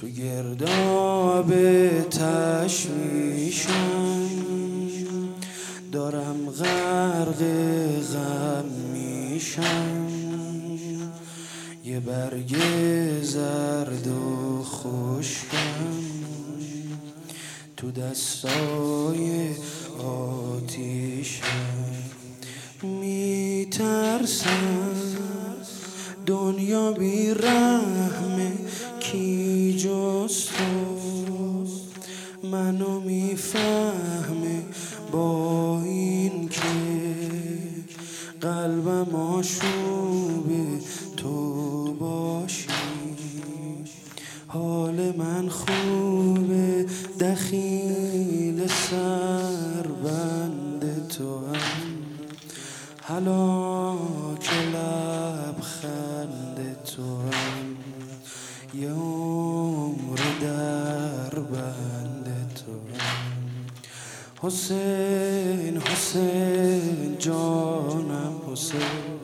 تو گرداب تشویشم، دارم غرق غم میشم. یه برگ زرد و خشکم تو دستای آتیشم. میترسم دنیا بی رحمه، کی جز تو منو میفهمه؟ با این که قلبم آشوبه تو باشی. حال من خوبه، دخیل سر بند تو هم، هلاک لبخند تو هم، یه عمر در بند تو هم. حسین حسین جانم، حسین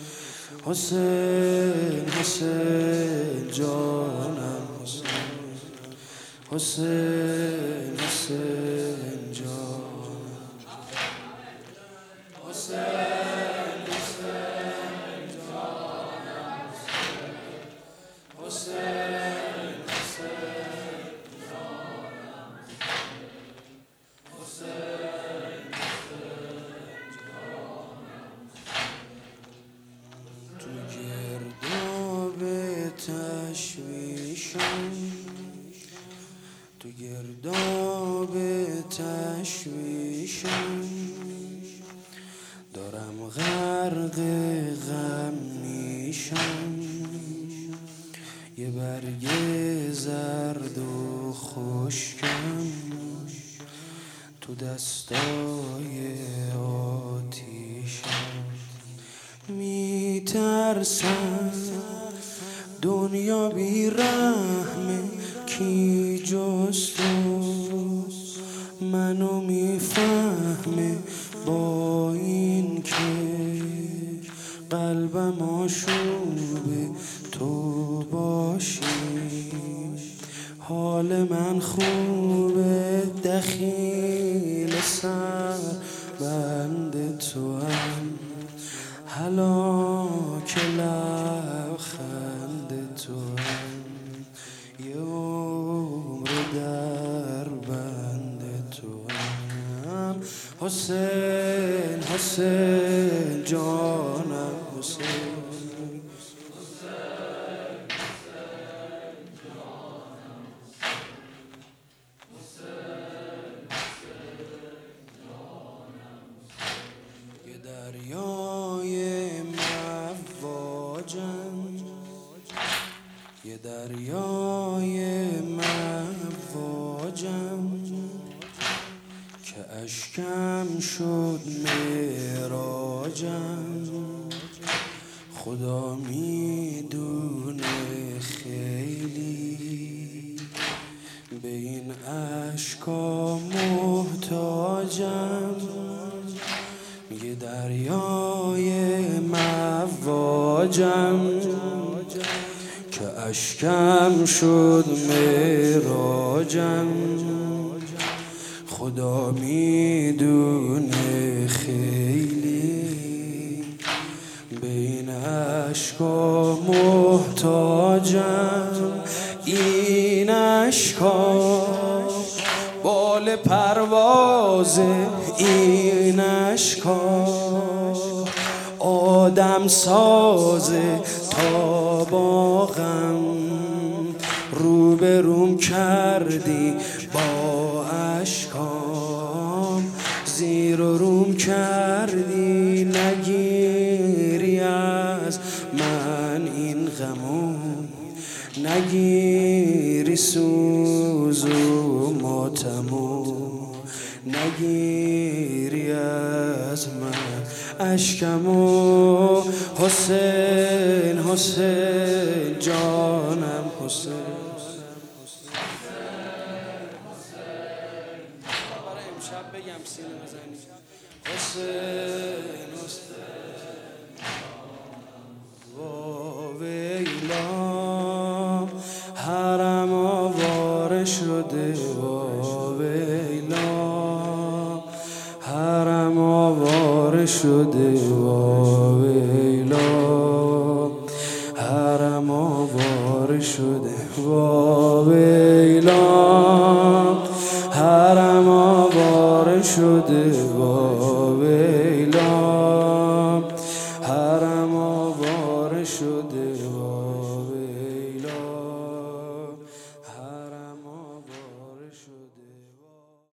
حسین حسین جانم، حسین حسین حسین جانم، حسین حسین جانم، حسین حسین جانم، حسین حسین جانم. تو گرداب تشویشم، تو گرداب تشویشم، دارم غرق غم میشم. یه برگ زرد و خشکم تو دستای آتیشم. میترسم دنیا بی رحمه، کی جز تو منو میفهمه؟ با این که قلبم آشوبه تو باشی. حال من خوبه، دخیل سر بند تو هم، هلاک لبخند تو هم، یه عمر در بند تو هم. حسین حسین جانم، حسین دریای مواجم، یه دریای مواجم که اشکم شد معراجم. خدا میدونه خیلی به این اشکا محتاجم. یه دریای مواجم که اشکم شد معراجم. خدا میدونه خیلی به این اشکا محتاجم. این اشکا بال پروازه، این اشکا آدم سازه. تا با غم روبروم کردی، با اشکام زیر و روم کردی. نگیری از من این غمو، نگیری سوز و ماتمو، نگیری از من اشکمو. حسین حسین جانم، حسین برای امشب بگم سینه بزنی. حسین حسین وا ویلا حرم آواره شده وا ویلا، حرم آواره شده وا ویلا، حرم آواره شده وا ویلا، حرم آواره شده وا ویلا، حرم آواره شده